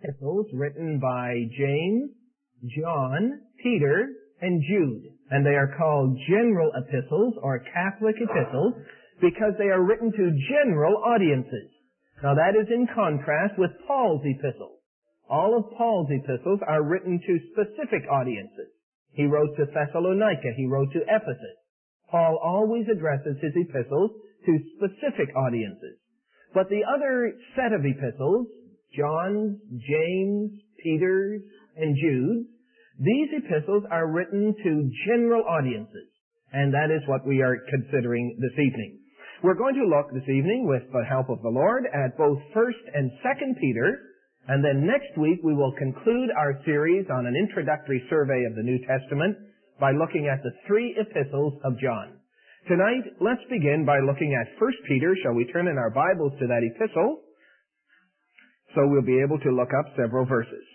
epistles written by James, John, Peter, and Jude. And they are called general epistles or Catholic epistles because they are written to general audiences. Now that is in contrast with Paul's epistles. All of Paul's epistles are written to specific audiences. He wrote to Thessalonica. He wrote to Ephesus. Paul always addresses his epistles to specific audiences. But the other set of epistles, John's, James, Peter's, and Jude's, these epistles are written to general audiences. And that is what we are considering this evening. We're going to look this evening, with the help of the Lord, at both 1st and 2nd Peter, and then next week we will conclude our series on an introductory survey of the New Testament by looking at the 3 epistles of John. Tonight, let's begin by looking at 1 Peter. Shall we turn in our Bibles to that epistle? So we'll be able to look up several verses.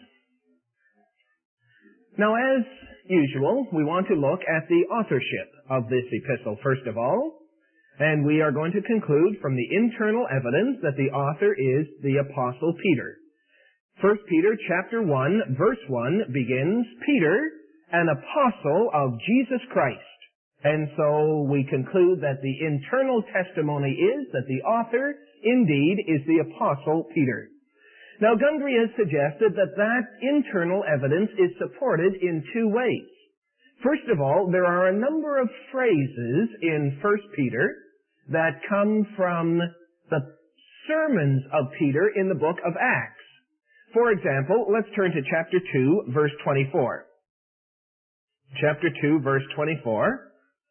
Now, as usual, we want to look at the authorship of this epistle, first of all. And we are going to conclude from the internal evidence that the author is the Apostle Peter. 1 Peter chapter 1, verse 1 begins, Peter, an apostle of Jesus Christ. And so we conclude that the internal testimony is that the author, indeed, is the Apostle Peter. Now, Gundry has suggested that internal evidence is supported in 2 ways. First of all, there are a number of phrases in 1 Peter that come from the sermons of Peter in the book of Acts. For example, let's turn to chapter 2, verse 24. Chapter 2, verse 24.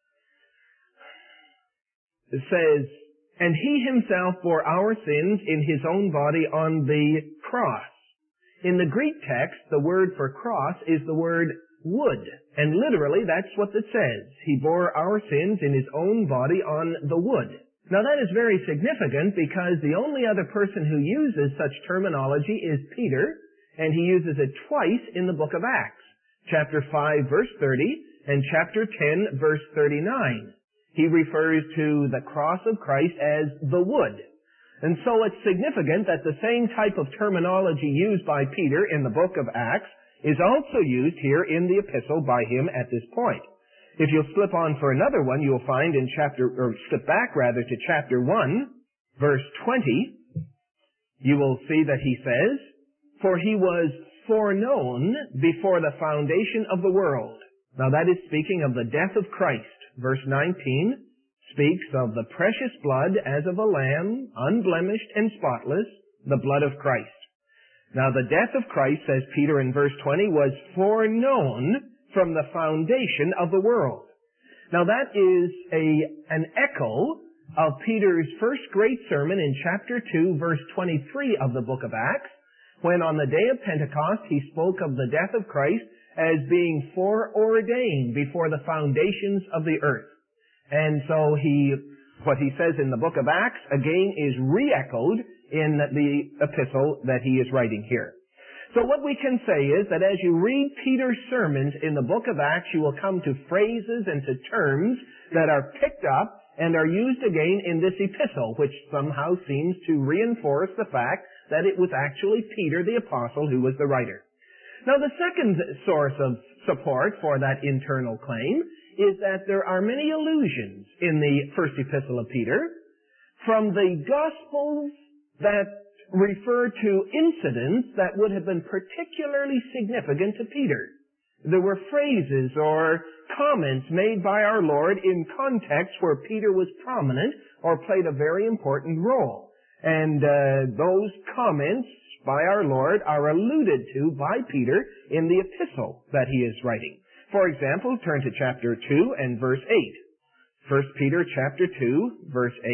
It says, and he himself bore our sins in his own body on the cross. In the Greek text, the word for cross is the word wood. And literally, that's what it says. He bore our sins in his own body on the wood. Now that is very significant because the only other person who uses such terminology is Peter, and he uses it twice in the book of Acts. Chapter 5, verse 30, and chapter 10, verse 39. He refers to the cross of Christ as the wood. And so it's significant that the same type of terminology used by Peter in the book of Acts is also used here in the epistle by him at this point. If you'll slip on for another one, you'll find in skip back to chapter 1, verse 20, you will see that he says, for he was foreknown before the foundation of the world. Now that is speaking of the death of Christ. Verse 19 speaks of the precious blood as of a lamb, unblemished and spotless, the blood of Christ. Now the death of Christ, says Peter in verse 20, was foreknown from the foundation of the world. Now that is an echo of Peter's first great sermon in chapter 2, verse 23 of the book of Acts, when on the day of Pentecost he spoke of the death of Christ as being foreordained before the foundations of the earth. And so what he says in the book of Acts, again, is re-echoed in the epistle that he is writing here. So what we can say is that as you read Peter's sermons in the book of Acts, you will come to phrases and to terms that are picked up and are used again in this epistle, which somehow seems to reinforce the fact that it was actually Peter the apostle who was the writer. Now, the second source of support for that internal claim is that there are many allusions in the first epistle of Peter from the Gospels that refer to incidents that would have been particularly significant to Peter. There were phrases or comments made by our Lord in contexts where Peter was prominent or played a very important role. And those comments by our Lord are alluded to by Peter in the epistle that he is writing. For example, turn to chapter 2 and verse 8. 1 Peter chapter 2, verse 8.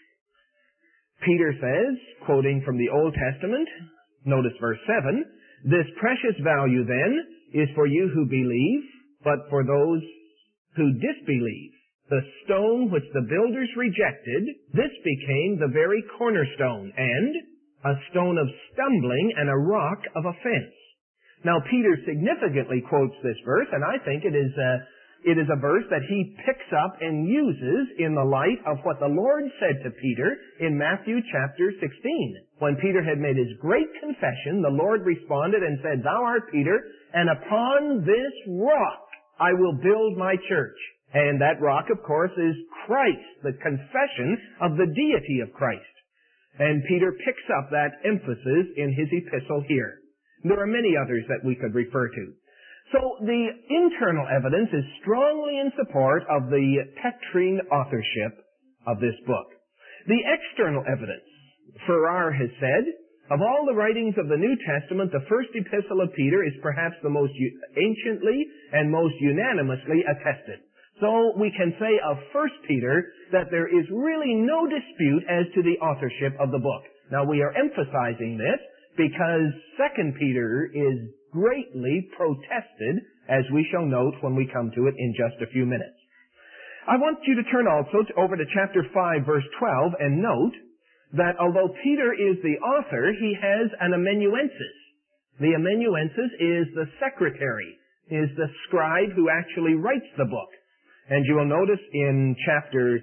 Peter says, quoting from the Old Testament, notice verse 7, this precious value then is for you who believe, but for those who disbelieve. The stone which the builders rejected, this became the very cornerstone, and a stone of stumbling and a rock of offense. Now, Peter significantly quotes this verse, and I think it is It is a verse that he picks up and uses in the light of what the Lord said to Peter in Matthew chapter 16. When Peter had made his great confession, the Lord responded and said, "Thou art Peter, and upon this rock I will build my church." And that rock, of course, is Christ, the confession of the deity of Christ. And Peter picks up that emphasis in his epistle here. There are many others that we could refer to. So the internal evidence is strongly in support of the Petrine authorship of this book. The external evidence, Farrar has said, of all the writings of the New Testament, the first epistle of Peter is perhaps the most anciently and most unanimously attested. So we can say of 1 Peter that there is really no dispute as to the authorship of the book. Now we are emphasizing this because 2 Peter is greatly protested, as we shall note when we come to it in just a few minutes. I want you to turn also over to chapter 5, verse 12, and note that although Peter is the author, he has an amanuensis. The amanuensis is the secretary, is the scribe who actually writes the book. And you will notice in chapter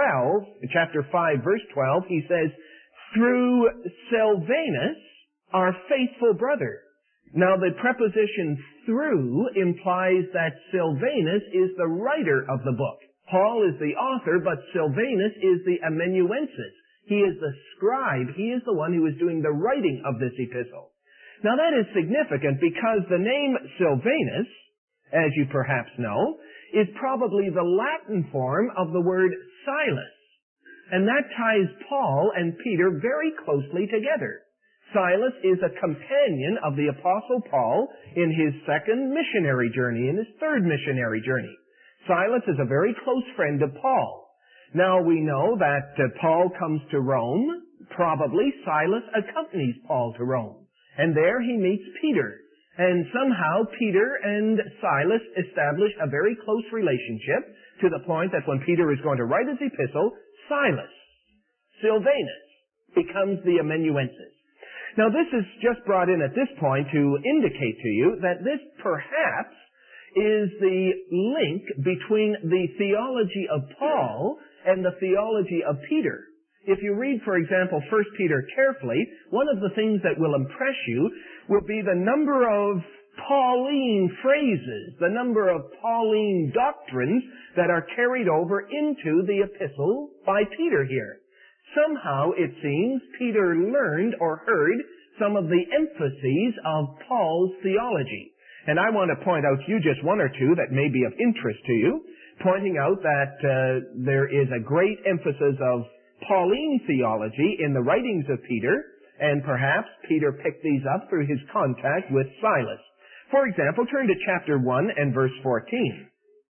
5, verse 12, he says, "Through Silvanus, our faithful brother." Now the preposition "through" implies that Silvanus is the writer of the book. Paul is the author, but Silvanus is the amanuensis. He is the scribe. He is the one who is doing the writing of this epistle. Now that is significant because the name Silvanus, as you perhaps know, is probably the Latin form of the word Silas. And that ties Paul and Peter very closely together. Silas is a companion of the Apostle Paul in his second missionary journey, in his third missionary journey. Silas is a very close friend of Paul. Now we know that Paul comes to Rome. Probably Silas accompanies Paul to Rome. And there he meets Peter. And somehow Peter and Silas establish a very close relationship to the point that when Peter is going to write his epistle, Silas, Silvanus, becomes the amanuensis. Now this is just brought in at this point to indicate to you that this perhaps is the link between the theology of Paul and the theology of Peter. If you read, for example, 1 Peter carefully, one of the things that will impress you will be the number of Pauline phrases, the number of Pauline doctrines that are carried over into the epistle by Peter here. Somehow, it seems, Peter learned or heard some of the emphases of Paul's theology. And I want to point out to you just one or two that may be of interest to you, pointing out that there is a great emphasis of Pauline theology in the writings of Peter, and perhaps Peter picked these up through his contact with Silas. For example, turn to chapter 1 and verse 14.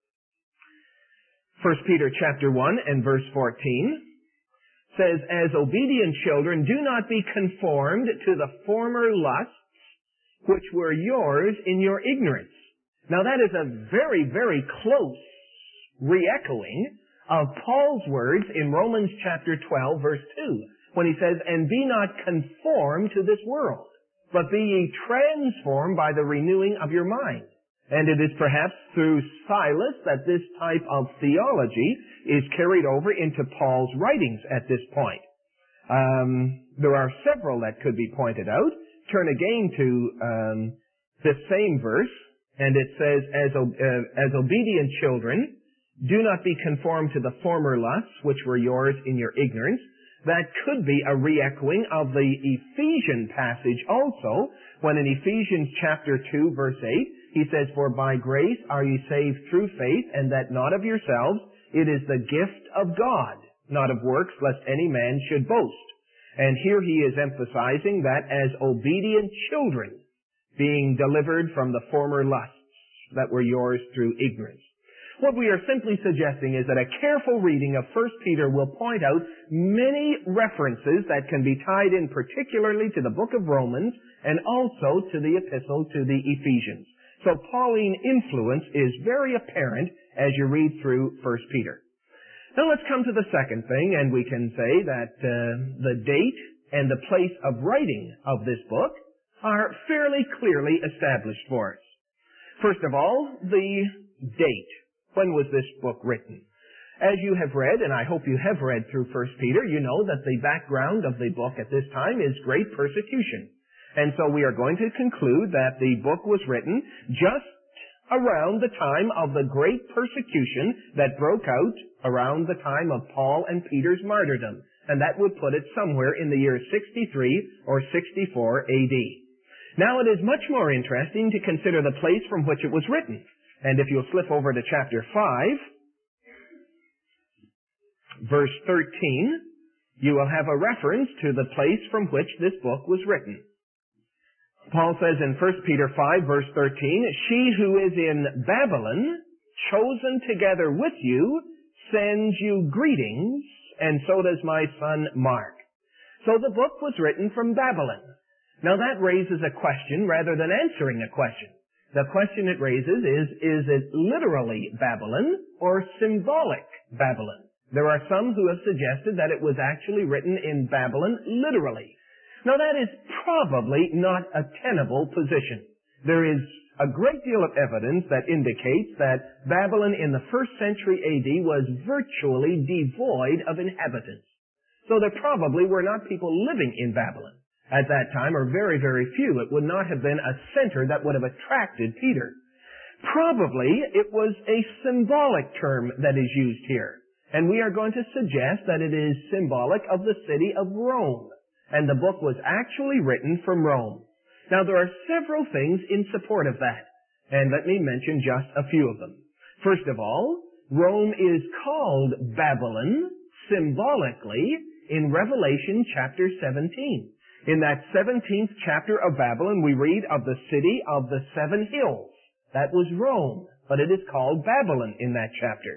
1 Peter chapter 1 and verse 14 says, "As obedient children, do not be conformed to the former lusts which were yours in your ignorance." Now that is a very, very close re-echoing of Paul's words in Romans chapter 12, verse 2, when he says, "And be not conformed to this world, but be ye transformed by the renewing of your mind." And it is perhaps through Silas that this type of theology is carried over into Paul's writings at this point. There are several that could be pointed out. Turn again to this same verse, and it says, as obedient children, do not be conformed to the former lusts which were yours in your ignorance. That could be a re-echoing of the Ephesian passage also, when in Ephesians chapter 2, verse 8, he says, "For by grace are ye saved through faith, and that not of yourselves, it is the gift of God, not of works, lest any man should boast." And here he is emphasizing that as obedient children, being delivered from the former lusts that were yours through ignorance. What we are simply suggesting is that a careful reading of 1 Peter will point out many references that can be tied in particularly to the book of Romans and also to the epistle to the Ephesians. So Pauline influence is very apparent as you read through 1 Peter. Now let's come to the second thing, and we can say that the date and the place of writing of this book are fairly clearly established for us. First of all, the date. When was this book written? As you have read, and I hope you have read through 1 Peter, you know that the background of the book at this time is great persecution. And so we are going to conclude that the book was written just around the time of the great persecution that broke out around the time of Paul and Peter's martyrdom. And that would put it somewhere in the year 63 or 64 AD. Now it is much more interesting to consider the place from which it was written. And if you'll slip over to chapter 5, verse 13, you will have a reference to the place from which this book was written. Paul says in 1 Peter 5, verse 13, "She who is in Babylon, chosen together with you, sends you greetings, and so does my son Mark." So the book was written from Babylon. Now that raises a question rather than answering a question. The question it raises is it literally Babylon or symbolic Babylon? There are some who have suggested that it was actually written in Babylon literally. Now that is probably not a tenable position. There is a great deal of evidence that indicates that Babylon in the 1st century AD was virtually devoid of inhabitants. So there probably were not people living in Babylon at that time, or very, very few. It would not have been a center that would have attracted Peter. Probably it was a symbolic term that is used here. And we are going to suggest that it is symbolic of the city of Rome. And the book was actually written from Rome. Now there are several things in support of that. And let me mention just a few of them. First of all, Rome is called Babylon symbolically in Revelation chapter 17. In that 17th chapter of Babylon, we read of the city of the 7 hills. That was Rome, but it is called Babylon in that chapter.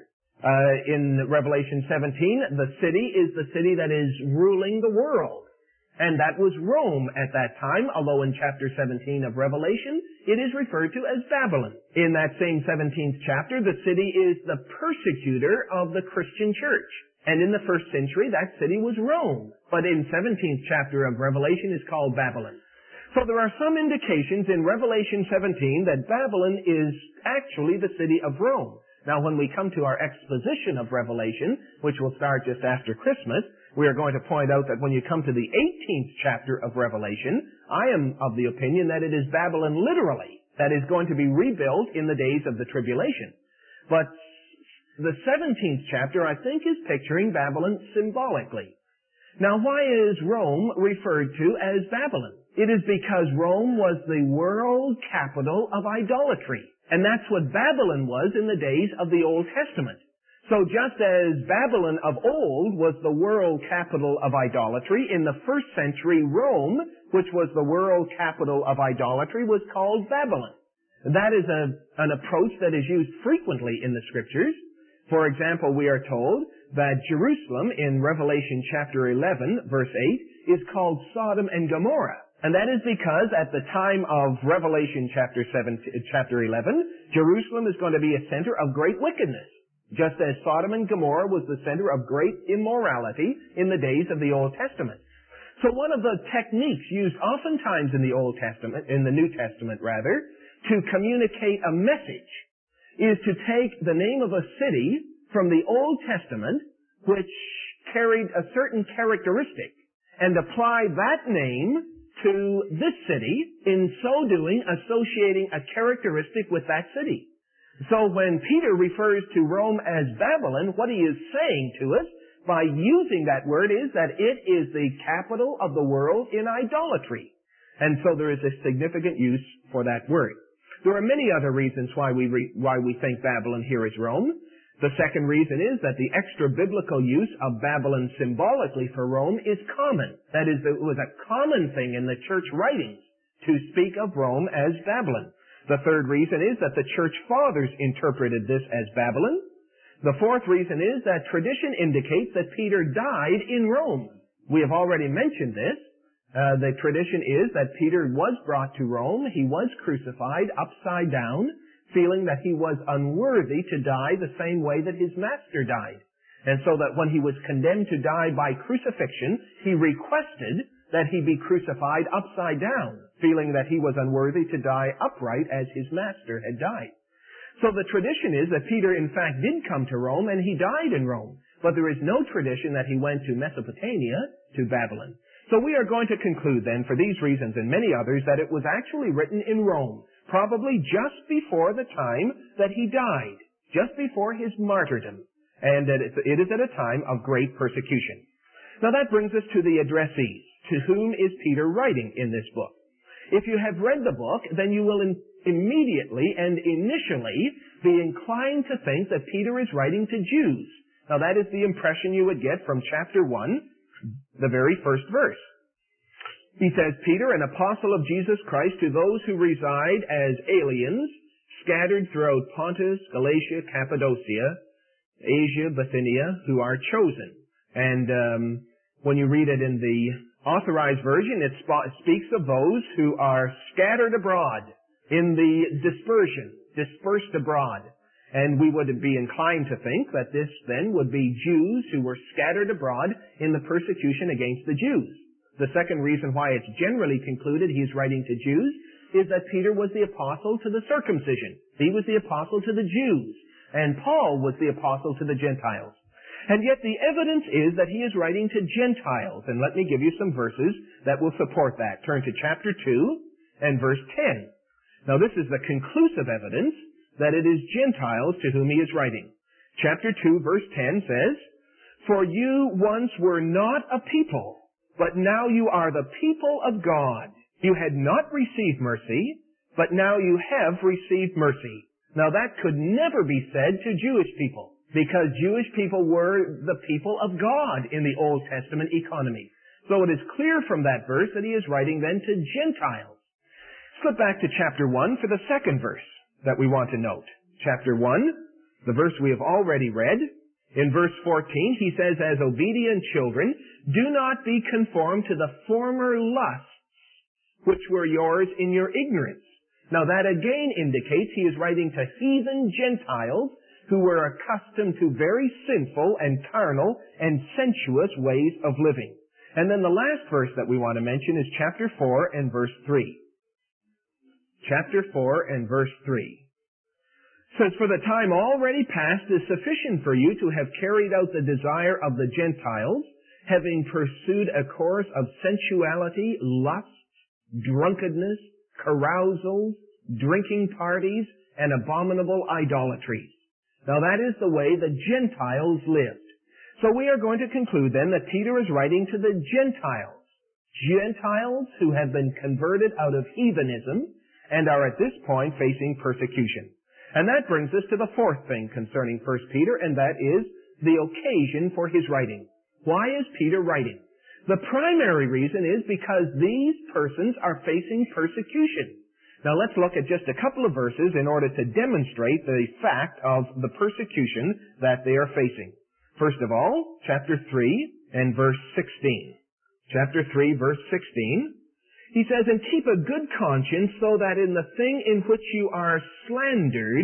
In Revelation 17, the city is the city that is ruling the world. And that was Rome at that time, although in chapter 17 of Revelation, it is referred to as Babylon. In that same 17th chapter, the city is the persecutor of the Christian church. And in the 1st century, that city was Rome. But in 17th chapter of Revelation is called Babylon. So there are some indications in Revelation 17 that Babylon is actually the city of Rome. Now, when we come to our exposition of Revelation, which will start just after Christmas, we are going to point out that when you come to the 18th chapter of Revelation, I am of the opinion that it is Babylon literally that is going to be rebuilt in the days of the tribulation. But the 17th chapter, I think, is picturing Babylon symbolically. Now, why is Rome referred to as Babylon? It is because Rome was the world capital of idolatry. And that's what Babylon was in the days of the Old Testament. So just as Babylon of old was the world capital of idolatry, in the 1st century Rome, which was the world capital of idolatry, was called Babylon. That is an approach that is used frequently in the Scriptures. For example, we are told that Jerusalem in Revelation chapter 11, verse 8, is called Sodom and Gomorrah. And that is because at the time of Revelation chapter 11, Jerusalem is going to be a center of great wickedness, just as Sodom and Gomorrah was the center of great immorality in the days of the Old Testament. So one of the techniques used oftentimes in the Old Testament, in the New Testament rather, to communicate a message is to take the name of a city from the Old Testament, which carried a certain characteristic, and apply that name to this city, in so doing associating a characteristic with that city. So when Peter refers to Rome as Babylon, what he is saying to us by using that word is that it is the capital of the world in idolatry. And so there is a significant use for that word. There are many other reasons why we think Babylon here is Rome. The second reason is that the extra-biblical use of Babylon symbolically for Rome is common. That is, it was a common thing in the church writings to speak of Rome as Babylon. The third reason is that the church fathers interpreted this as Babylon. The fourth reason is that tradition indicates that Peter died in Rome. We have already mentioned this. The tradition is that Peter was brought to Rome. He was crucified upside down, feeling that he was unworthy to die the same way that his master died. And so that when he was condemned to die by crucifixion, he requested that he be crucified upside down, feeling that he was unworthy to die upright as his master had died. So the tradition is that Peter in fact did come to Rome and he died in Rome. But there is no tradition that he went to Mesopotamia, to Babylon. So we are going to conclude then, for these reasons and many others, that it was actually written in Rome, probably just before the time that he died, just before his martyrdom, and that it is at a time of great persecution. Now that brings us to the addressees. To whom is Peter writing in this book? If you have read the book, then you will immediately and initially be inclined to think that Peter is writing to Jews. Now that is the impression you would get from chapter 1, the very first verse. He says, Peter, an apostle of Jesus Christ, to those who reside as aliens, scattered throughout Pontus, Galatia, Cappadocia, Asia, Bithynia, who are chosen. And when you read it in the Authorized Version, it speaks of those who are scattered abroad in the dispersed abroad. And we would be inclined to think that this then would be Jews who were scattered abroad in the persecution against the Jews. The second reason why it's generally concluded he is writing to Jews is that Peter was the apostle to the circumcision. He was the apostle to the Jews. And Paul was the apostle to the Gentiles. And yet the evidence is that he is writing to Gentiles. And let me give you some verses that will support that. Turn to chapter 2 and verse 10. Now this is the conclusive evidence that it is Gentiles to whom he is writing. Chapter 2 verse 10 says, For you once were not a people, but now you are the people of God. You had not received mercy, but now you have received mercy. Now that could never be said to Jewish people, because Jewish people were the people of God in the Old Testament economy. So it is clear from that verse that he is writing then to Gentiles. Flip back to chapter 1 for the second verse that we want to note. Chapter 1, the verse we have already read. In verse 14, he says, As obedient children, do not be conformed to the former lusts which were yours in your ignorance. Now that again indicates he is writing to heathen Gentiles who were accustomed to very sinful and carnal and sensuous ways of living. And then the last verse that we want to mention is chapter 4 and verse 3. Chapter 4 and verse 3 says, For the time already past is sufficient for you to have carried out the desire of the Gentiles, having pursued a course of sensuality, lust, drunkenness, carousals, drinking parties, and abominable idolatries. Now that is the way the Gentiles lived. So we are going to conclude then that Peter is writing to the Gentiles. Gentiles who have been converted out of heathenism and are at this point facing persecution. And that brings us to the fourth thing concerning 1 Peter, and that is the occasion for his writing. Why is Peter writing? The primary reason is because these persons are facing persecution. Now let's look at just a couple of verses in order to demonstrate the fact of the persecution that they are facing. First of all, chapter 3 and verse 16. Chapter 3, verse 16. He says, And keep a good conscience, so that in the thing in which you are slandered,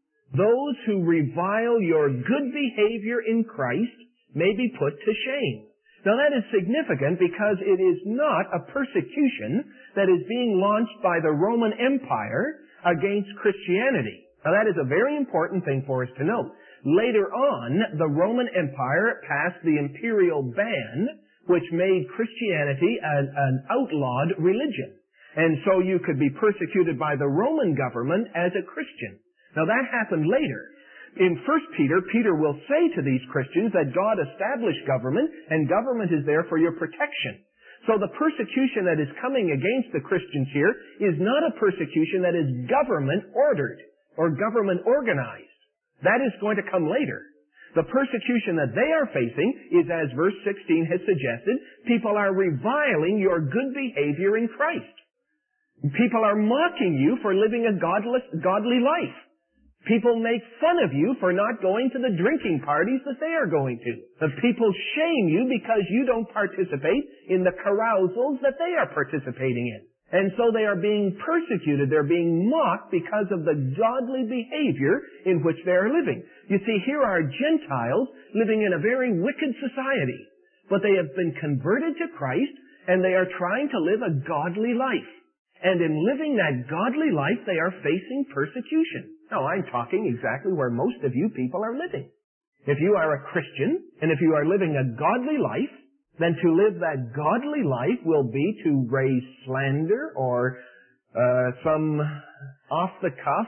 those who revile your good behavior in Christ may be put to shame. Now that is significant because it is not a persecution that is being launched by the Roman Empire against Christianity. Now that is a very important thing for us to note. Later on, the Roman Empire passed the imperial ban, which made Christianity an outlawed religion. And so you could be persecuted by the Roman government as a Christian. Now that happened later. In 1 Peter, Peter will say to these Christians that God established government, and government is there for your protection. So the persecution that is coming against the Christians here is not a persecution that is government ordered or government organized. That is going to come later. The persecution that they are facing is, as verse 16 has suggested, people are reviling your good behavior in Christ. People are mocking you for living a godly life. People make fun of you for not going to the drinking parties that they are going to. The people shame you because you don't participate in the carousals that they are participating in. And so they are being persecuted. They're being mocked because of the godly behavior in which they are living. You see, here are Gentiles living in a very wicked society. But they have been converted to Christ, and they are trying to live a godly life. And in living that godly life, they are facing persecution. No, I'm talking exactly where most of you people are living. If you are a Christian, and if you are living a godly life, then to live that godly life will be to raise slander or some off-the-cuff,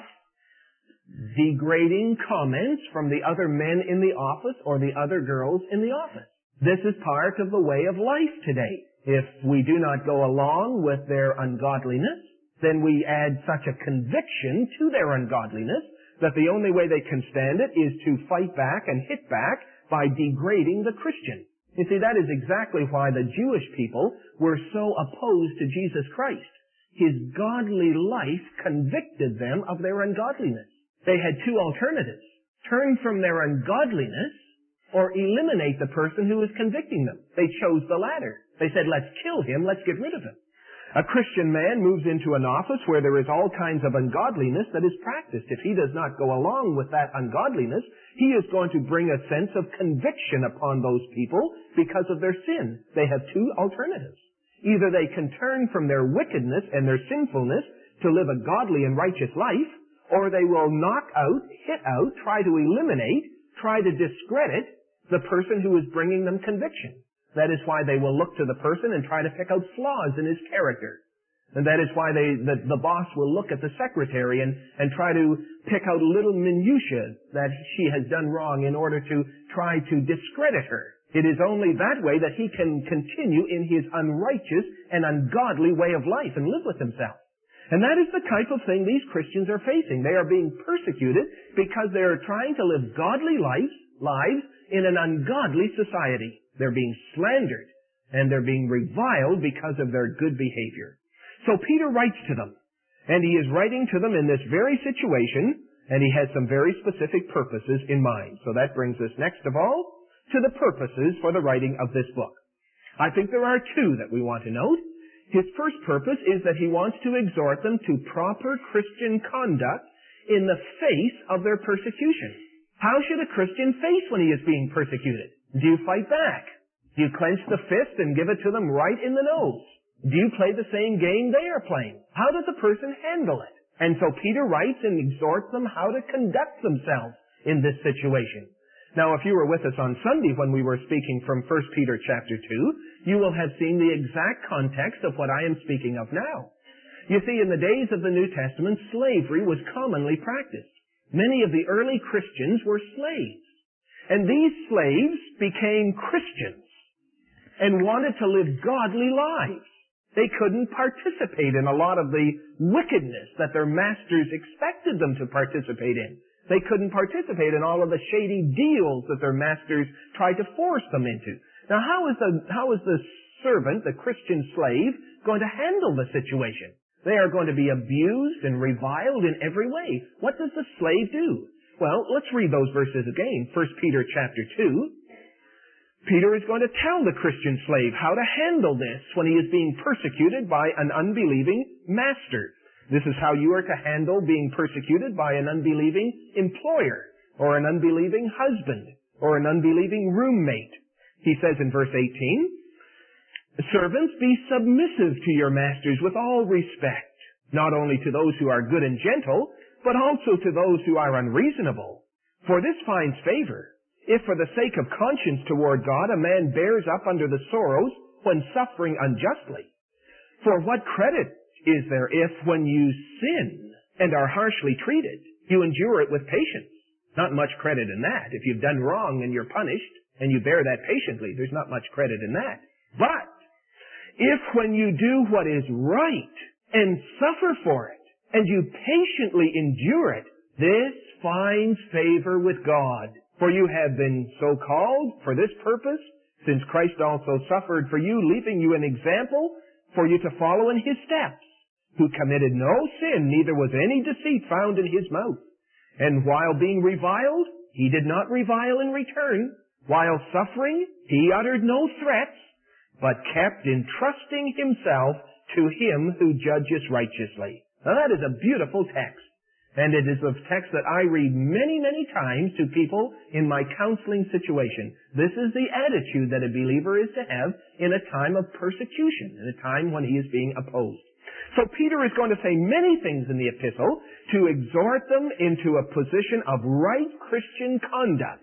degrading comments from the other men in the office or the other girls in the office. This is part of the way of life today. If we do not go along with their ungodliness, then we add such a conviction to their ungodliness that the only way they can stand it is to fight back and hit back by degrading the Christian. You see, that is exactly why the Jewish people were so opposed to Jesus Christ. His godly life convicted them of their ungodliness. They had two alternatives: turn from their ungodliness or eliminate the person who was convicting them. They chose the latter. They said, let's kill him, let's get rid of him. A Christian man moves into an office where there is all kinds of ungodliness that is practiced. If he does not go along with that ungodliness, he is going to bring a sense of conviction upon those people because of their sin. They have two alternatives. Either they can turn from their wickedness and their sinfulness to live a godly and righteous life, or they will knock out, hit out, try to eliminate, try to discredit the person who is bringing them conviction. That is why they will look to the person and try to pick out flaws in his character. And that is why the boss will look at the secretary and try to pick out little minutiae that she has done wrong in order to try to discredit her. It is only that way that he can continue in his unrighteous and ungodly way of life and live with himself. And that is the type of thing these Christians are facing. They are being persecuted because they are trying to live godly lives in an ungodly society. They're being slandered, and they're being reviled because of their good behavior. So Peter writes to them, and he is writing to them in this very situation, and he has some very specific purposes in mind. So that brings us next of all to the purposes for the writing of this book. I think there are two that we want to note. His first purpose is that he wants to exhort them to proper Christian conduct in the face of their persecution. How should a Christian face when he is being persecuted? Do you fight back? Do you clench the fist and give it to them right in the nose? Do you play the same game they are playing? How does a person handle it? And so Peter writes and exhorts them how to conduct themselves in this situation. Now, if you were with us on Sunday when we were speaking from 1 Peter chapter 2, you will have seen the exact context of what I am speaking of now. You see, in the days of the New Testament, slavery was commonly practiced. Many of the early Christians were slaves. And these slaves became Christians and wanted to live godly lives. They couldn't participate in a lot of the wickedness that their masters expected them to participate in. They couldn't participate in all of the shady deals that their masters tried to force them into. Now, how is the servant, the Christian slave, going to handle the situation? They are going to be abused and reviled in every way. What does the slave do? Well, let's read those verses again. 1 Peter chapter 2. Peter is going to tell the Christian slave how to handle this when he is being persecuted by an unbelieving master. This is how you are to handle being persecuted by an unbelieving employer, or an unbelieving husband, or an unbelieving roommate. He says in verse 18, "Servants, be submissive to your masters with all respect, not only to those who are good and gentle, but also to those who are unreasonable. For this finds favor, if for the sake of conscience toward God a man bears up under the sorrows when suffering unjustly. For what credit is there if, when you sin and are harshly treated, you endure it with patience? Not much credit in that. If you've done wrong and you're punished, and you bear that patiently, there's not much credit in that. But if when you do what is right and suffer for it, and you patiently endure it, this finds favor with God. For you have been so called for this purpose, since Christ also suffered for you, leaving you an example for you to follow in his steps, who committed no sin, neither was any deceit found in his mouth. And while being reviled, he did not revile in return. While suffering, he uttered no threats, but kept entrusting himself to him who judges righteously." Now that is a beautiful text. And it is a text that I read many, many times to people in my counseling situation. This is the attitude that a believer is to have in a time of persecution, in a time when he is being opposed. So Peter is going to say many things in the epistle to exhort them into a position of right Christian conduct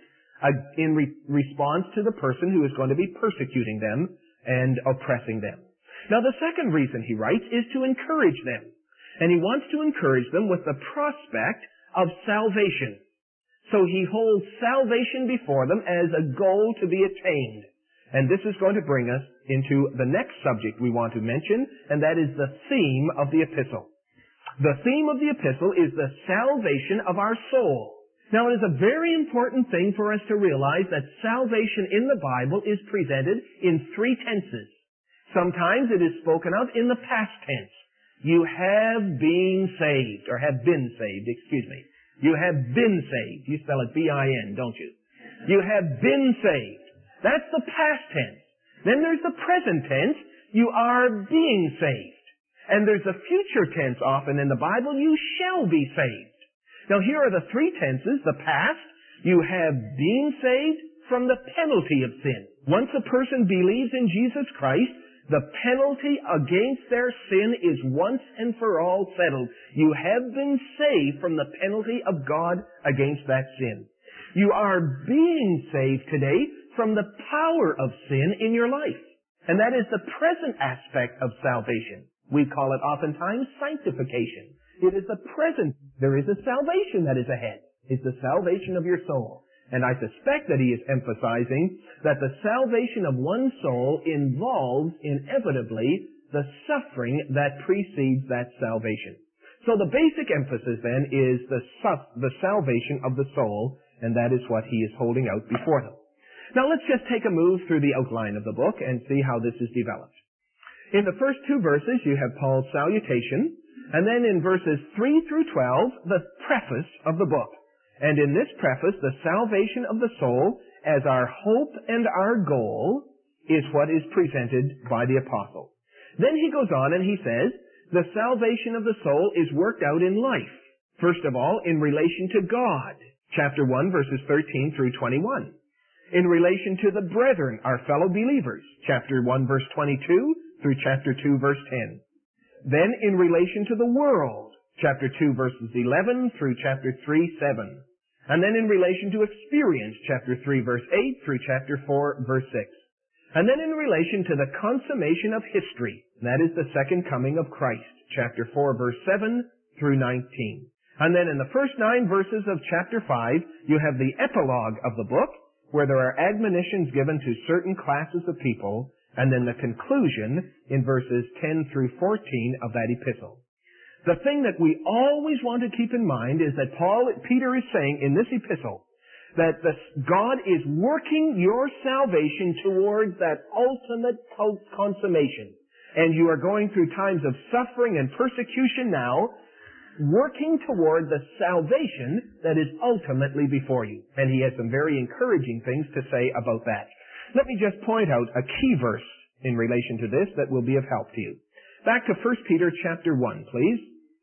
in response to the person who is going to be persecuting them and oppressing them. Now the second reason he writes is to encourage them. And he wants to encourage them with the prospect of salvation. So he holds salvation before them as a goal to be attained. And this is going to bring us into the next subject we want to mention, and that is the theme of the epistle. The theme of the epistle is the salvation of our soul. Now, it is a very important thing for us to realize that salvation in the Bible is presented in three tenses. Sometimes it is spoken of in the past tense. You have been saved, or have been saved, excuse me. You have been saved. You spell it B-I-N, don't you? You have been saved. That's the past tense. Then there's the present tense. You are being saved. And there's a future tense often in the Bible. You shall be saved. Now here are the three tenses. The past, you have been saved from the penalty of sin. Once a person believes in Jesus Christ, the penalty against their sin is once and for all settled. You have been saved from the penalty of God against that sin. You are being saved today from the power of sin in your life. And that is the present aspect of salvation. We call it oftentimes sanctification. It is the present. There is a salvation that is ahead. It's the salvation of your soul. And I suspect that he is emphasizing that the salvation of one's soul involves inevitably the suffering that precedes that salvation. So the basic emphasis then is the salvation of the soul, and that is what he is holding out before them. Now let's just take a move through the outline of the book and see how this is developed. In the first two verses, you have Paul's salutation, and then in verses 3 through 12, the preface of the book. And in this preface, the salvation of the soul as our hope and our goal is what is presented by the apostle. Then he goes on and he says, the salvation of the soul is worked out in life. First of all, in relation to God. Chapter 1, verses 13 through 21. In relation to the brethren, our fellow believers. Chapter 1, verse 22 through chapter 2, verse 10. Then in relation to the world. Chapter 2, verses 11 through chapter 3, 7. And then in relation to experience, chapter 3, verse 8 through chapter 4, verse 6. And then in relation to the consummation of history, that is the second coming of Christ, chapter 4, verse 7 through 19. And then in the first 9 verses of chapter 5, you have the epilogue of the book, where there are admonitions given to certain classes of people, and then the conclusion in verses 10 through 14 of that epistle. The thing that we always want to keep in mind is that Peter is saying in this epistle that God is working your salvation towards that ultimate consummation. And you are going through times of suffering and persecution now, working toward the salvation that is ultimately before you. And he has some very encouraging things to say about that. Let me just point out a key verse in relation to this that will be of help to you. Back to 1 Peter chapter 1, please.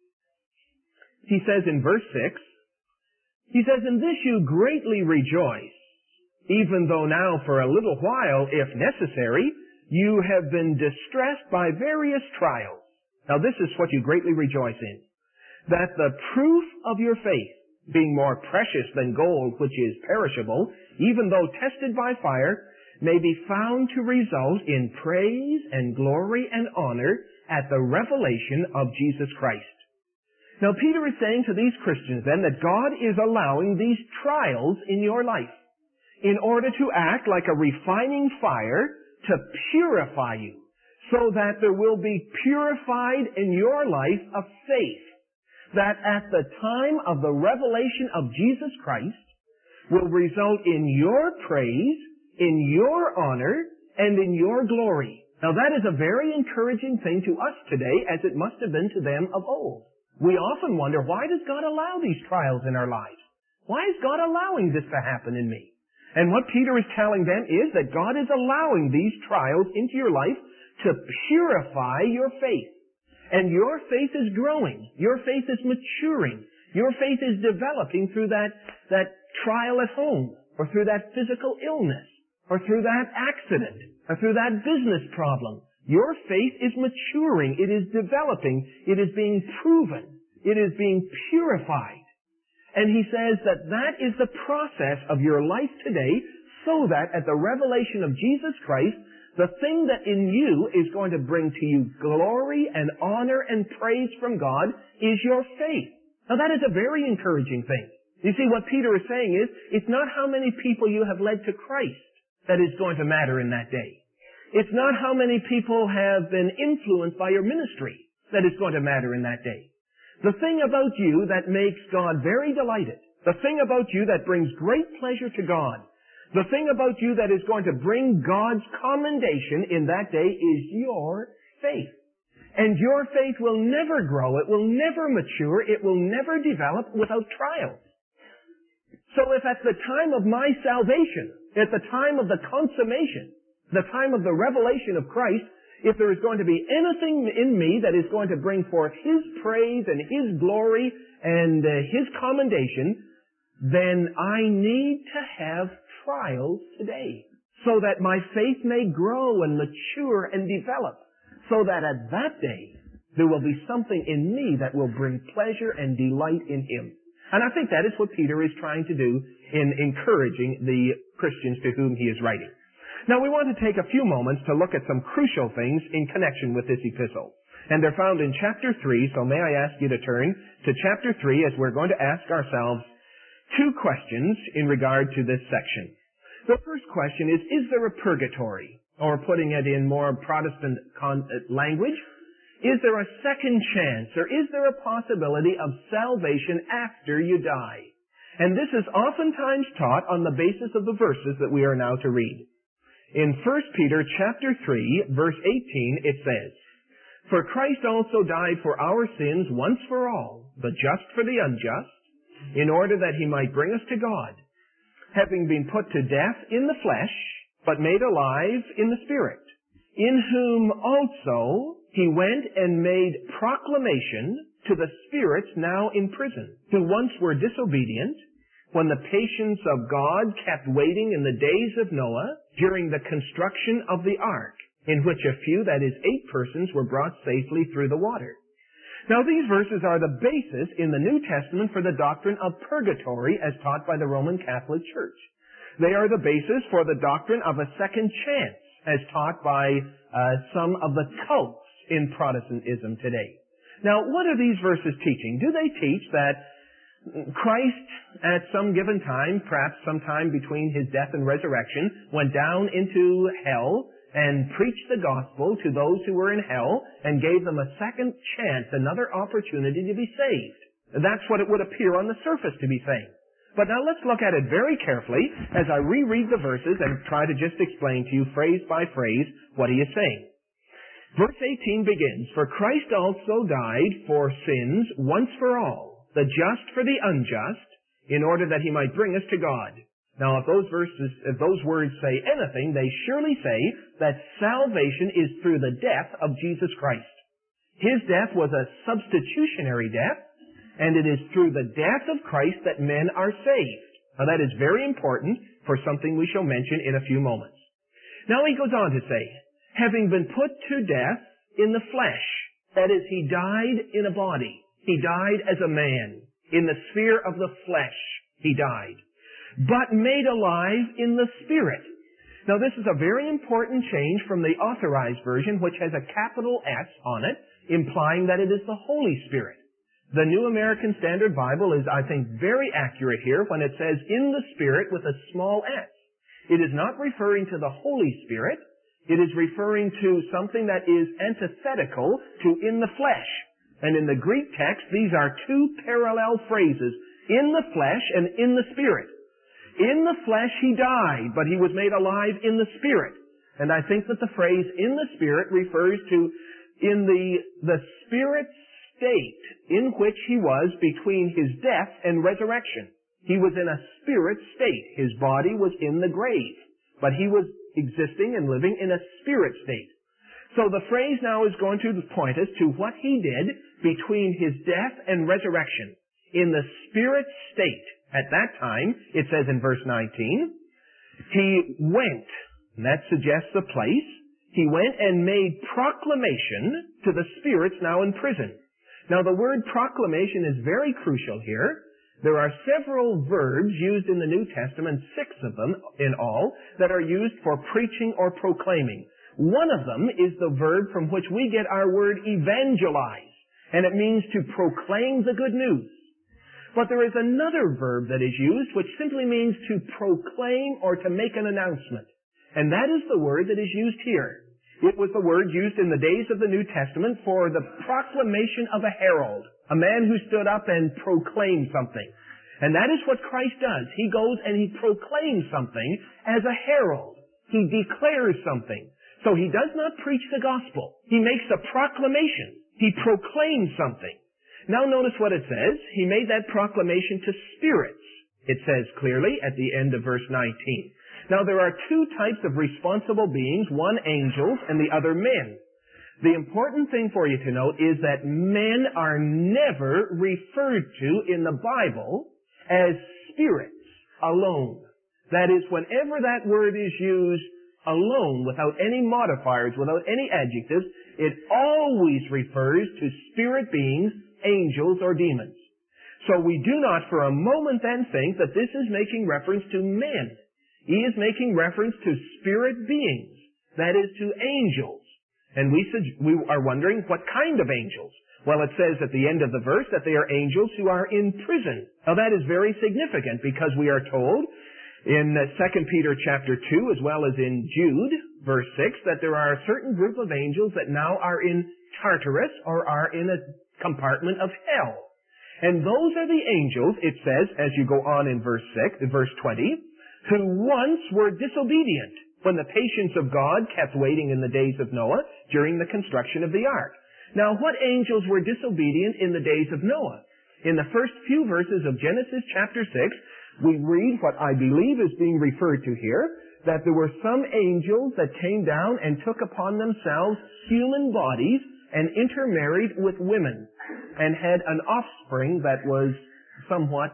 He says in verse 6, he says, "In this you greatly rejoice, even though now for a little while, if necessary, you have been distressed by various trials." Now this is what you greatly rejoice in. "That the proof of your faith, being more precious than gold which is perishable, even though tested by fire, may be found to result in praise and glory and honor at the revelation of Jesus Christ." Now Peter is saying to these Christians then that God is allowing these trials in your life in order to act like a refining fire to purify you, so that there will be purified in your life a faith that at the time of the revelation of Jesus Christ will result in your praise, in your honor, and in your glory. Now that is a very encouraging thing to us today, as it must have been to them of old. We often wonder, why does God allow these trials in our lives? Why is God allowing this to happen in me? And what Peter is telling them is that God is allowing these trials into your life to purify your faith. And your faith is growing. Your faith is maturing. Your faith is developing through that trial at home, or through that physical illness, or through that accident, or through that business problem. Your faith is maturing. It is developing. It is being proven. It is being purified. And he says that that is the process of your life today, so that at the revelation of Jesus Christ, the thing that in you is going to bring to you glory and honor and praise from God is your faith. Now that is a very encouraging thing. You see, what Peter is saying is, it's not how many people you have led to Christ that is going to matter in that day. It's not how many people have been influenced by your ministry that is going to matter in that day. The thing about you that makes God very delighted, the thing about you that brings great pleasure to God, the thing about you that is going to bring God's commendation in that day is your faith. And your faith will never grow, it will never mature, it will never develop without trials. So if at the time of my salvation, at the time of the consummation, the time of the revelation of Christ, if there is going to be anything in me that is going to bring forth His praise and His glory and His commendation, then I need to have trials today, so that my faith may grow and mature and develop, so that at that day there will be something in me that will bring pleasure and delight in Him. And I think that is what Peter is trying to do in encouraging the Christians to whom he is writing. Now we want to take a few moments to look at some crucial things in connection with this epistle. And they're found in chapter 3, so may I ask you to turn to chapter 3 as we're going to ask ourselves two questions in regard to this section. The first question is there a purgatory? Or putting it in more Protestant language, is there a second chance? Or is there a possibility of salvation after you die? And this is oftentimes taught on the basis of the verses that we are now to read. In 1 Peter chapter 3, verse 18, it says, "For Christ also died for our sins once for all, the just for the unjust, in order that He might bring us to God, having been put to death in the flesh, but made alive in the Spirit, in whom also He went and made proclamation to the spirits now in prison, who once were disobedient, when the patience of God kept waiting in the days of Noah, during the construction of the ark, in which a few, that is 8 persons, were brought safely through the water." Now these verses are the basis in the New Testament for the doctrine of purgatory as taught by the Roman Catholic Church. They are the basis for the doctrine of a second chance as taught by some of the cults in Protestantism today. Now what are these verses teaching? Do they teach that Christ at some given time, perhaps sometime between His death and resurrection, went down into hell and preached the gospel to those who were in hell and gave them a second chance, another opportunity to be saved? That's what it would appear on the surface to be saying. But now let's look at it very carefully as I reread the verses and try to just explain to you phrase by phrase what he is saying. Verse 18 begins, "For Christ also died for sins once for all, the just for the unjust, in order that He might bring us to God." Now if those words say anything, they surely say that salvation is through the death of Jesus Christ. His death was a substitutionary death, and it is through the death of Christ that men are saved. Now that is very important for something we shall mention in a few moments. Now he goes on to say, having been put to death in the flesh, that is, He died in a body. He died as a man. In the sphere of the flesh, He died. But made alive in the Spirit. Now this is a very important change from the Authorized Version, which has a capital S on it, implying that it is the Holy Spirit. The New American Standard Bible is, I think, very accurate here when it says in the Spirit with a small s. It is not referring to the Holy Spirit. It is referring to something that is antithetical to in the flesh. And in the Greek text, these are two parallel phrases, in the flesh and in the Spirit. In the flesh He died, but He was made alive in the Spirit. And I think that the phrase in the Spirit refers to in the Spirit state in which He was between His death and resurrection. He was in a spirit state. His body was in the grave, but He was existing and living in a spirit state. So the phrase now is going to point us to what He did between His death and resurrection. In the spirit state, at that time, it says in verse 19, He went, and that suggests a place. He went and made proclamation to the spirits now in prison. Now the word proclamation is very crucial here. There are several verbs used in the New Testament, 6 of them in all, that are used for preaching or proclaiming. One of them is the verb from which we get our word evangelize, and it means to proclaim the good news. But there is another verb that is used which simply means to proclaim or to make an announcement. And that is the word that is used here. It was the word used in the days of the New Testament for the proclamation of a herald, a man who stood up and proclaimed something. And that is what Christ does. He goes and he proclaims something as a herald. He declares something. So he does not preach the gospel. He makes a proclamation. He proclaims something. Now notice what it says. He made that proclamation to spirits. It says clearly at the end of verse 19. Now there are 2 types of responsible beings, one angels and the other men. The important thing for you to note is that men are never referred to in the Bible as spirits alone. That is, whenever that word is used alone, without any modifiers, without any adjectives, it always refers to spirit beings, angels, or demons. So we do not for a moment then think that this is making reference to men. He is making reference to spirit beings, that is, to angels. And we are wondering what kind of angels. Well, it says at the end of the verse that they are angels who are in prison. Now that is very significant because we are told in 2 Peter chapter 2 as well as in Jude verse 6 that there are a certain group of angels that now are in Tartarus or are in a compartment of hell. And those are the angels, it says as you go on in verse 20, who once were disobedient when the patience of God kept waiting in the days of Noah during the construction of the ark. Now, what angels were disobedient in the days of Noah? In the first few verses of Genesis chapter 6, we read what I believe is being referred to here, that there were some angels that came down and took upon themselves human bodies and intermarried with women and had an offspring that was somewhat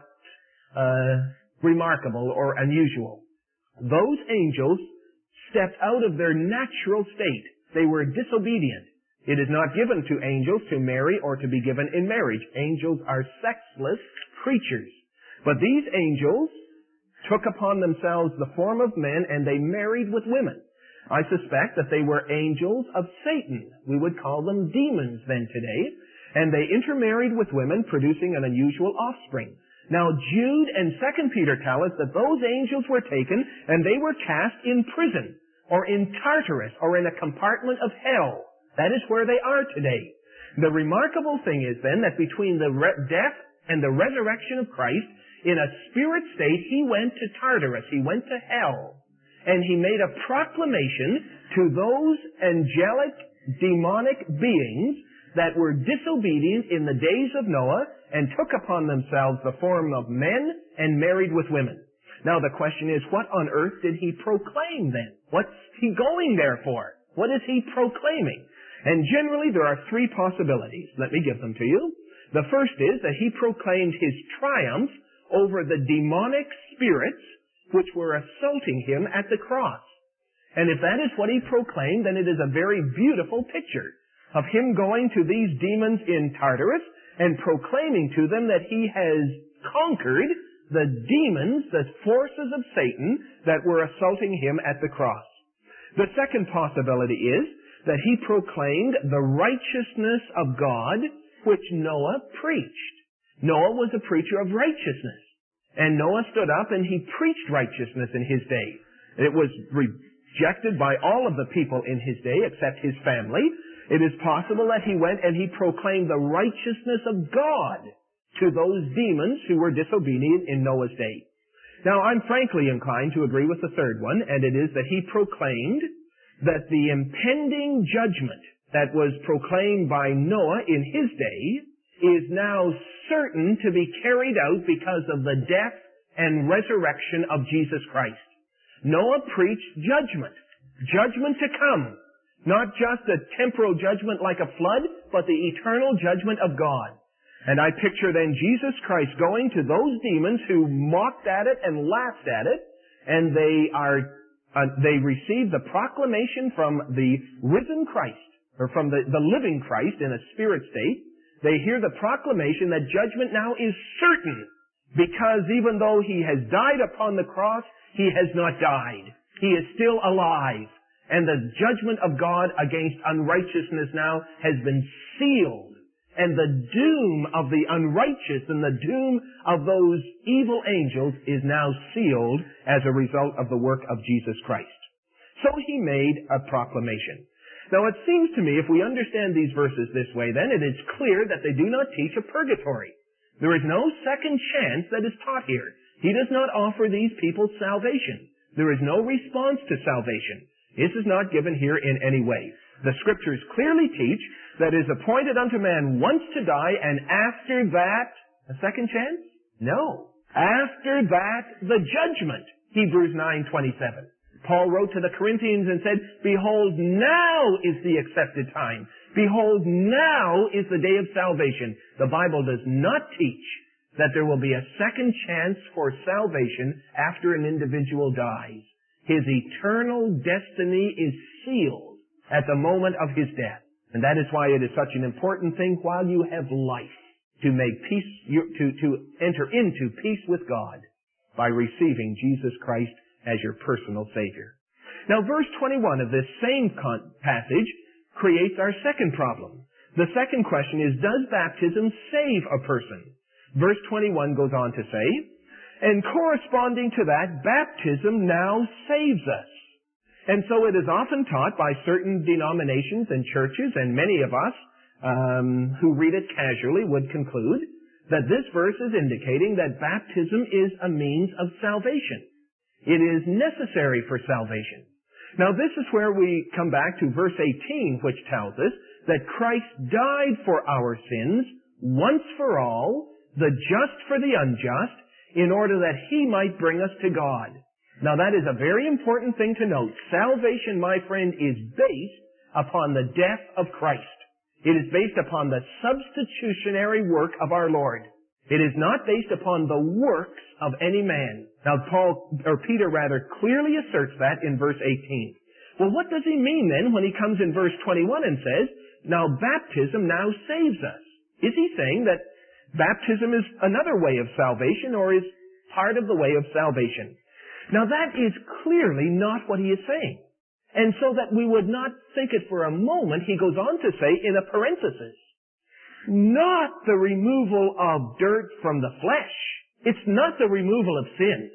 remarkable or unusual. Those angels stepped out of their natural state. They were disobedient. It is not given to angels to marry or to be given in marriage. Angels are sexless creatures. But these angels took upon themselves the form of men and they married with women. I suspect that they were angels of Satan. We would call them demons then today. And they intermarried with women, producing an unusual offspring. Now, Jude and 2 Peter tell us that those angels were taken and they were cast in prison or in Tartarus or in a compartment of hell. That is where they are today. The remarkable thing is then that between the death and the resurrection of Christ, in a spirit state, he went to Tartarus. He went to hell. And he made a proclamation to those angelic, demonic beings that were disobedient in the days of Noah and took upon themselves the form of men and married with women. Now the question is, what on earth did he proclaim then? What's he going there for? What is he proclaiming? And generally there are 3 possibilities. Let me give them to you. The first is that he proclaimed his triumph over the demonic spirits which were assaulting him at the cross. And if that is what he proclaimed, then it is a very beautiful picture of him going to these demons in Tartarus and proclaiming to them that he has conquered the demons, the forces of Satan that were assaulting him at the cross. The second possibility is that he proclaimed the righteousness of God which Noah preached. Noah was a preacher of righteousness. And Noah stood up and he preached righteousness in his day. It was rejected by all of the people in his day except his family. It is possible that he went and he proclaimed the righteousness of God to those demons who were disobedient in Noah's day. Now, I'm frankly inclined to agree with the third one, and it is that he proclaimed that the impending judgment that was proclaimed by Noah in his day is now certain to be carried out because of the death and resurrection of Jesus Christ. Noah preached judgment to come. Not just a temporal judgment like a flood, but the eternal judgment of God. And I picture then Jesus Christ going to those demons who mocked at it and laughed at it, and they are they receive the proclamation from the risen Christ, or from the living Christ in a spirit state. They hear the proclamation that judgment now is certain, because even though he has died upon the cross, he has not died. He is still alive. And the judgment of God against unrighteousness now has been sealed. And the doom of the unrighteous and the doom of those evil angels is now sealed as a result of the work of Jesus Christ. So he made a proclamation. Now it seems to me, if we understand these verses this way, then it is clear that they do not teach a purgatory. There is no second chance that is taught here. He does not offer these people salvation. There is no response to salvation. This is not given here in any way. The Scriptures clearly teach that it is appointed unto man once to die, and after that, a second chance? No. After that, the judgment. Hebrews 9:27. Paul wrote to the Corinthians and said, "Behold, now is the accepted time. Behold, now is the day of salvation." The Bible does not teach that there will be a second chance for salvation after an individual dies. His eternal destiny is sealed at the moment of his death. And that is why it is such an important thing while you have life to make peace, to enter into peace with God by receiving Jesus Christ as your personal Savior. Now verse 21 of this same passage creates our second problem. The second question is, does baptism save a person? Verse 21 goes on to say, and corresponding to that, baptism now saves us. And so it is often taught by certain denominations and churches, and many of us who read it casually would conclude that this verse is indicating that baptism is a means of salvation. It is necessary for salvation. Now this is where we come back to verse 18, which tells us that Christ died for our sins once for all, the just for the unjust, in order that He might bring us to God. Now that is a very important thing to note. Salvation, my friend, is based upon the death of Christ. It is based upon the substitutionary work of our Lord. It is not based upon the works of any man. Now Peter clearly asserts that in verse 18. Well, what does he mean then when he comes in verse 21 and says, now baptism now saves us? Is he saying that baptism is another way of salvation, or is part of the way of salvation? Now that is clearly not what he is saying. And so that we would not think it for a moment, he goes on to say in a parenthesis, not the removal of dirt from the flesh. It's not the removal of sin.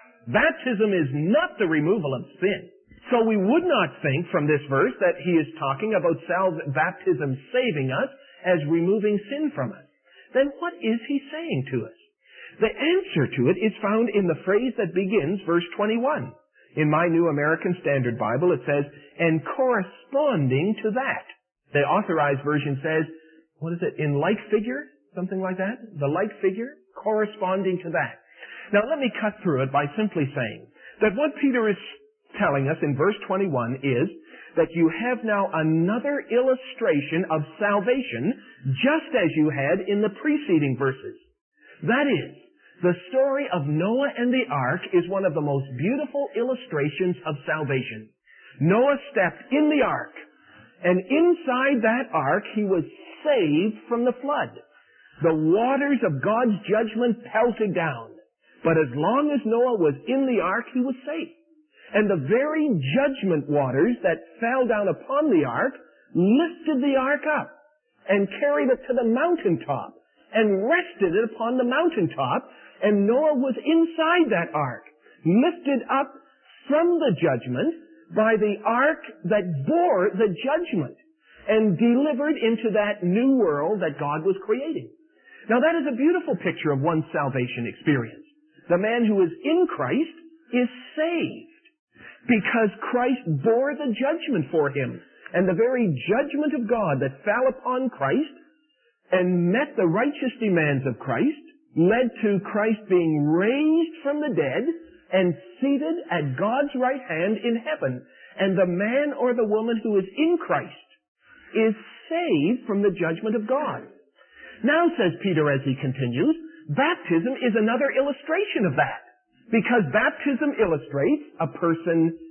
Baptism is not the removal of sin. So we would not think from this verse that he is talking about baptism saving us as removing sin from us. Then what is he saying to us? The answer to it is found in the phrase that begins verse 21. In my New American Standard Bible it says, and corresponding to that. The Authorized Version says, what is it, in like figure? Something like that? The like figure? Corresponding to that. Now let me cut through it by simply saying that what Peter is telling us in verse 21 is that you have now another illustration of salvation just as you had in the preceding verses. That is, the story of Noah and the ark is one of the most beautiful illustrations of salvation. Noah stepped in the ark, and inside that ark he was saved from the flood. The waters of God's judgment pelted down. But as long as Noah was in the ark, he was safe. And the very judgment waters that fell down upon the ark lifted the ark up and carried it to the mountaintop and rested it upon the mountaintop, and Noah was inside that ark, lifted up from the judgment by the ark that bore the judgment and delivered into that new world that God was creating. Now that is a beautiful picture of one's salvation experience. The man who is in Christ is saved because Christ bore the judgment for him. And the very judgment of God that fell upon Christ and met the righteous demands of Christ led to Christ being raised from the dead and seated at God's right hand in heaven. And the man or the woman who is in Christ is saved from the judgment of God. Now, says Peter as he continues, baptism is another illustration of that. Because baptism illustrates a person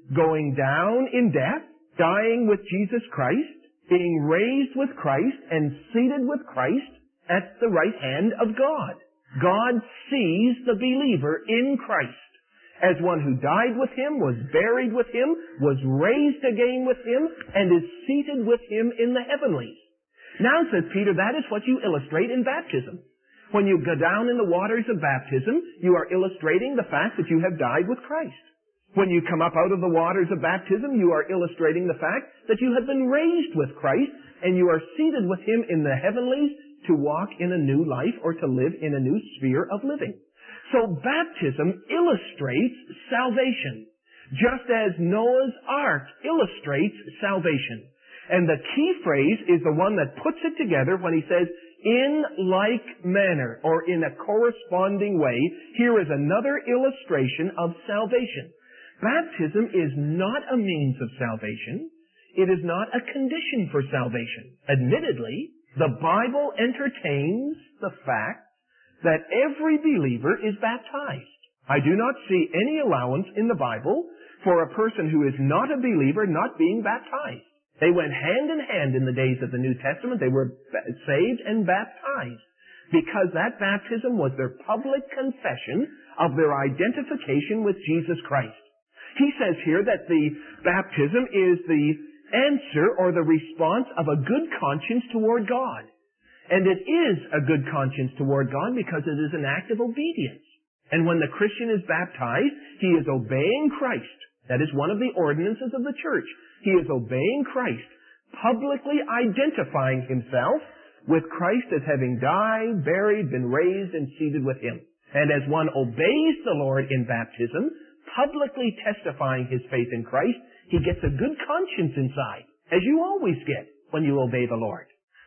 going down in death, dying with Jesus Christ, being raised with Christ, and seated with Christ at the right hand of God. God sees the believer in Christ as one who died with Him, was buried with Him, was raised again with Him, and is seated with Him in the heavenlies. Now, says Peter, that is what you illustrate in baptism. When you go down in the waters of baptism, you are illustrating the fact that you have died with Christ. When you come up out of the waters of baptism, you are illustrating the fact that you have been raised with Christ, and you are seated with Him in the heavenlies to walk in a new life or to live in a new sphere of living. So baptism illustrates salvation, just as Noah's Ark illustrates salvation. And the key phrase is the one that puts it together when he says, in like manner, or in a corresponding way. Here is another illustration of salvation. Baptism is not a means of salvation. It is not a condition for salvation. Admittedly, the Bible entertains the fact that every believer is baptized. I do not see any allowance in the Bible for a person who is not a believer not being baptized. They went hand in hand in the days of the New Testament. They were saved and baptized because that baptism was their public confession of their identification with Jesus Christ. He says here that the baptism is the answer or the response of a good conscience toward God. And it is a good conscience toward God because it is an act of obedience. And when the Christian is baptized, he is obeying Christ. That is one of the ordinances of the church. He is obeying Christ, publicly identifying himself with Christ as having died, buried, been raised, and seated with Him. And as one obeys the Lord in baptism, publicly testifying his faith in Christ, he gets a good conscience inside, as you always get when you obey the Lord.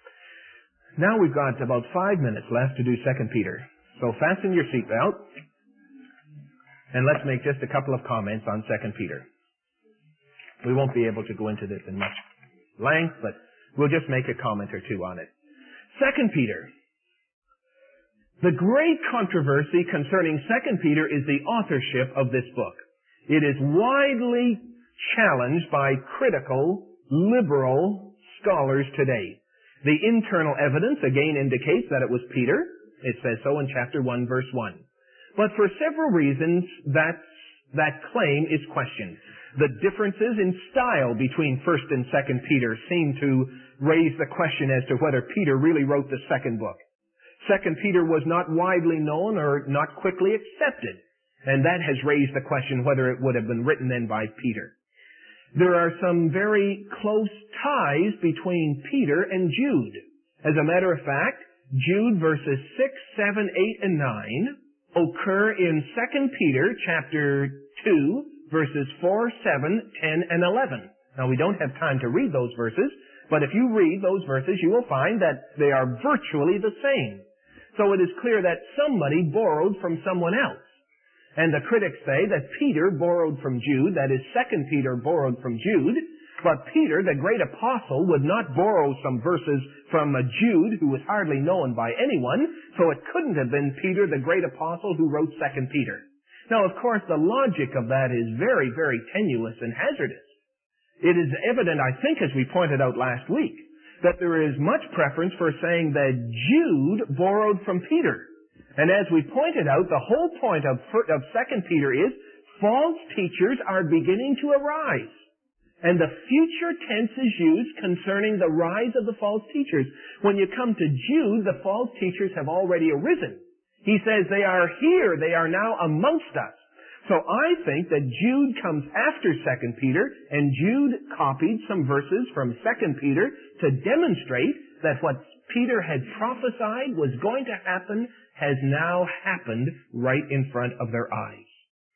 Now we've got about 5 minutes left to do 2 Peter. So fasten your seatbelt, and let's make just a couple of comments on 2 Peter. We won't be able to go into this in much length, but we'll just make a comment or two on it. 2 Peter. The great controversy concerning 2 Peter is the authorship of this book. It is widely challenged by critical, liberal scholars today. The internal evidence again indicates that it was Peter. It says so in chapter 1, verse 1. But for several reasons, that claim is questioned. The differences in style between 1st and 2nd Peter seem to raise the question as to whether Peter really wrote the second book. 2nd Peter was not widely known or not quickly accepted, and that has raised the question whether it would have been written then by Peter. There are some very close ties between Peter and Jude. As a matter of fact, Jude verses 6, 7, 8, and 9 occur in 2 Peter chapter 2, verses 4, 7, 10, and 11. Now, we don't have time to read those verses, but if you read those verses, you will find that they are virtually the same. So it is clear that somebody borrowed from someone else. And the critics say that Peter borrowed from Jude, that is, 2 Peter borrowed from Jude, but Peter, the great apostle, would not borrow some verses from a Jude who was hardly known by anyone, so it couldn't have been Peter, the great apostle, who wrote 2 Peter. Now, of course, the logic of that is very, very tenuous and hazardous. It is evident, I think, as we pointed out last week, that there is much preference for saying that Jude borrowed from Peter. And as we pointed out, the whole point of 2 Peter is false teachers are beginning to arise. And the future tense is used concerning the rise of the false teachers. When you come to Jude, the false teachers have already arisen. He says they are here, they are now amongst us. So I think that Jude comes after 2 Peter, and Jude copied some verses from 2 Peter to demonstrate that what Peter had prophesied was going to happen has now happened right in front of their eyes.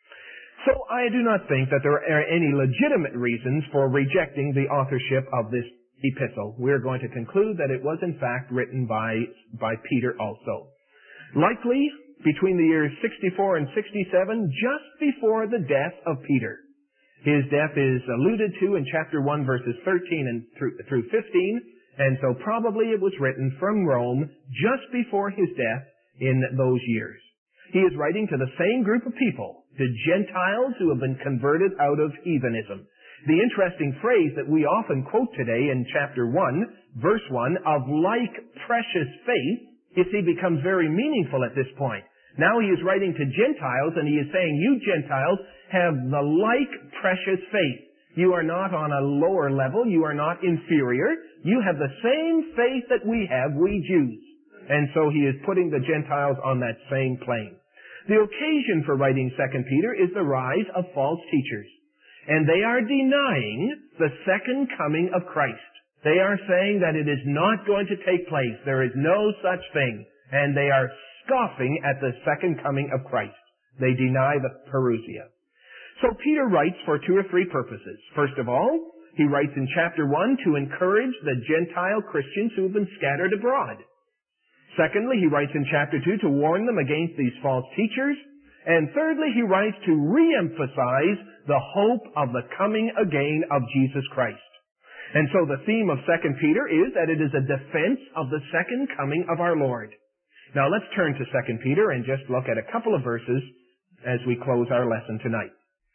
So I do not think that there are any legitimate reasons for rejecting the authorship of this epistle. We're going to conclude that it was in fact written by Peter also. Likely between the years 64 and 67, just before the death of Peter. His death is alluded to in chapter 1, verses 13 and through 15, and so probably it was written from Rome just before his death in those years. He is writing to the same group of people, to Gentiles who have been converted out of heathenism. The interesting phrase that we often quote today in chapter 1, verse 1, of like precious faith, you see, becomes very meaningful at this point. Now he is writing to Gentiles, and he is saying, you Gentiles have the like precious faith. You are not on a lower level. You are not inferior. You have the same faith that we have, we Jews. And so he is putting the Gentiles on that same plane. The occasion for writing 2 Peter is the rise of false teachers. And they are denying the second coming of Christ. They are saying that it is not going to take place. There is no such thing. And they are scoffing at the second coming of Christ. They deny the parousia. So Peter writes for 2 or 3 purposes. First of all, he writes in chapter 1 to encourage the Gentile Christians who have been scattered abroad. Secondly, he writes in chapter 2 to warn them against these false teachers. And thirdly, he writes to re-emphasize the hope of the coming again of Jesus Christ. And so the theme of 2 Peter is that it is a defense of the second coming of our Lord. Now let's turn to 2 Peter and just look at a couple of verses as we close our lesson tonight.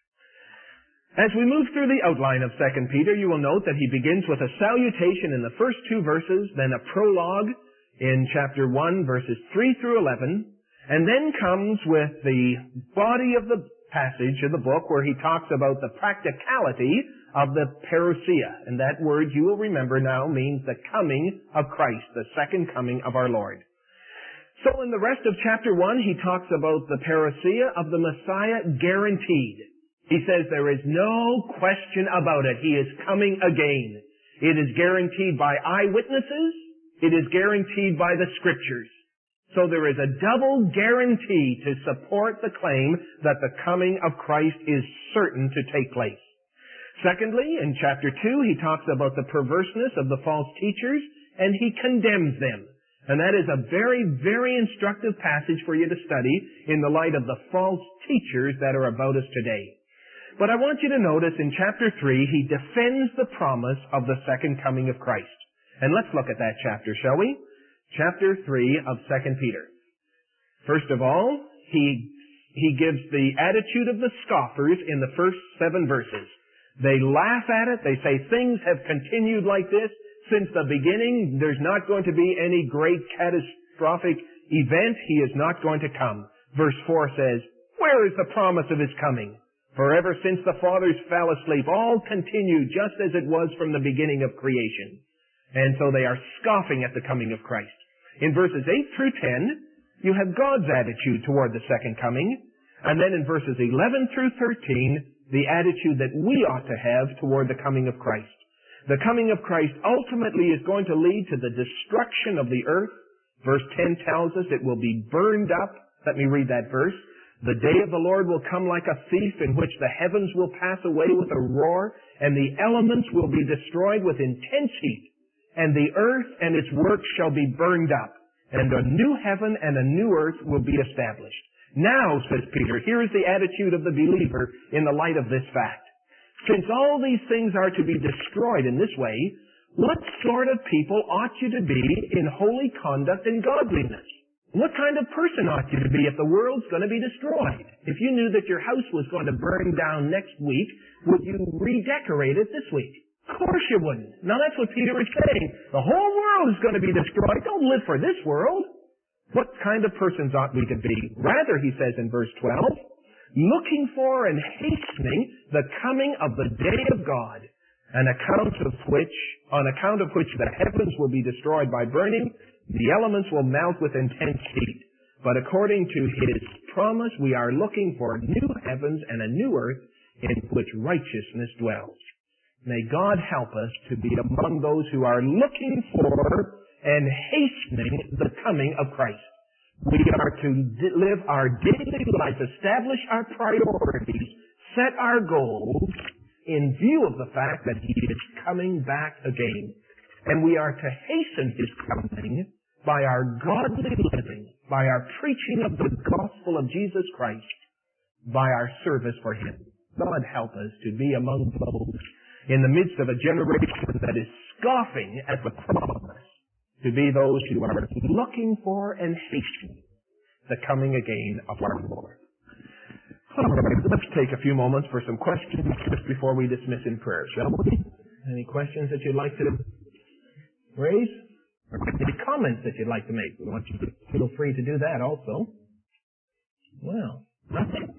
As we move through the outline of 2 Peter, you will note that he begins with a salutation in the first 2 verses, then a prologue in chapter 1, verses 3 through 11, and then comes with the body of the passage of the book where he talks about the practicality of the parousia. And that word, you will remember now, means the coming of Christ, the second coming of our Lord. So in the rest of chapter 1, he talks about the parousia of the Messiah guaranteed. He says there is no question about it. He is coming again. It is guaranteed by eyewitnesses. It is guaranteed by the Scriptures. So there is a double guarantee to support the claim that the coming of Christ is certain to take place. Secondly, in chapter 2, he talks about the perverseness of the false teachers, and he condemns them. And that is a very, very instructive passage for you to study in the light of the false teachers that are about us today. But I want you to notice in chapter 3, he defends the promise of the second coming of Christ. And let's look at that chapter, shall we? Chapter 3 of 2 Peter. First of all, he gives the attitude of the scoffers in the first 7 verses. They laugh at it. They say things have continued like this since the beginning. There's not going to be any great catastrophic event. He is not going to come. Verse 4 says, where is the promise of his coming? For ever since the fathers fell asleep, all continued just as it was from the beginning of creation. And so they are scoffing at the coming of Christ. In verses 8 through 10, you have God's attitude toward the second coming. And then in verses 11 through 13, the attitude that we ought to have toward the coming of Christ. The coming of Christ ultimately is going to lead to the destruction of the earth. Verse 10 tells us it will be burned up. Let me read that verse. The day of the Lord will come like a thief, in which the heavens will pass away with a roar, and the elements will be destroyed with intense heat, and the earth and its works shall be burned up, and a new heaven and a new earth will be established. Now, says Peter, here is the attitude of the believer in the light of this fact. Since all these things are to be destroyed in this way, what sort of people ought you to be in holy conduct and godliness? What kind of person ought you to be if the world's going to be destroyed? If you knew that your house was going to burn down next week, would you redecorate it this week? Of course you wouldn't. Now that's what Peter is saying. The whole world is going to be destroyed. Don't live for this world. What kind of persons ought we to be? Rather, he says in verse 12, looking for and hastening the coming of the day of God, on account of which the heavens will be destroyed by burning, the elements will melt with intense heat. But according to his promise, we are looking for new heavens and a new earth in which righteousness dwells. May God help us to be among those who are looking for and hastening the coming of Christ. We are to live our daily life, establish our priorities, set our goals in view of the fact that he is coming back again. And we are to hasten his coming by our godly living, by our preaching of the gospel of Jesus Christ, by our service for him. God help us to be among those in the midst of a generation that is scoffing at the promise, to be those who are looking for and hastening the coming again of our Lord. Let's take a few moments for some questions just before we dismiss in prayer, shall we? Any questions that you'd like to raise? Or any comments that you'd like to make? We want you to feel free to do that also. Well, nothing.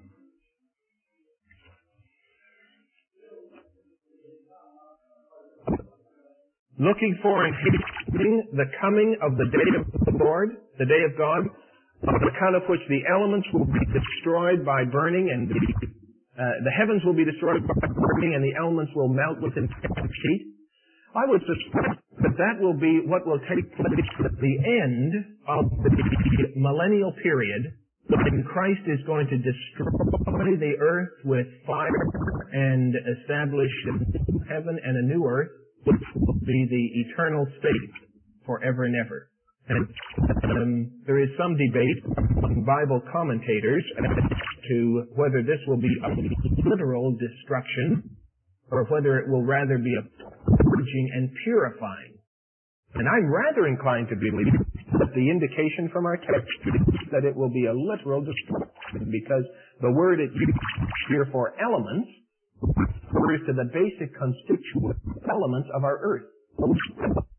Looking for and hating the coming of the day of the Lord, the day of God, on account of which the elements will be destroyed by burning, and the heavens will be destroyed by burning, and the elements will melt within heat. I would suspect that will be what will take place at the end of the millennial period, when Christ is going to destroy the earth with fire and establish a new heaven and a new earth, which will be the eternal state forever and ever. And there is some debate among Bible commentators as to whether this will be a literal destruction or whether it will rather be a purging and purifying. And I'm rather inclined to believe that the indication from our text is that it will be a literal destruction, because the word it used here for elements refers to the basic constituent elements of our earth.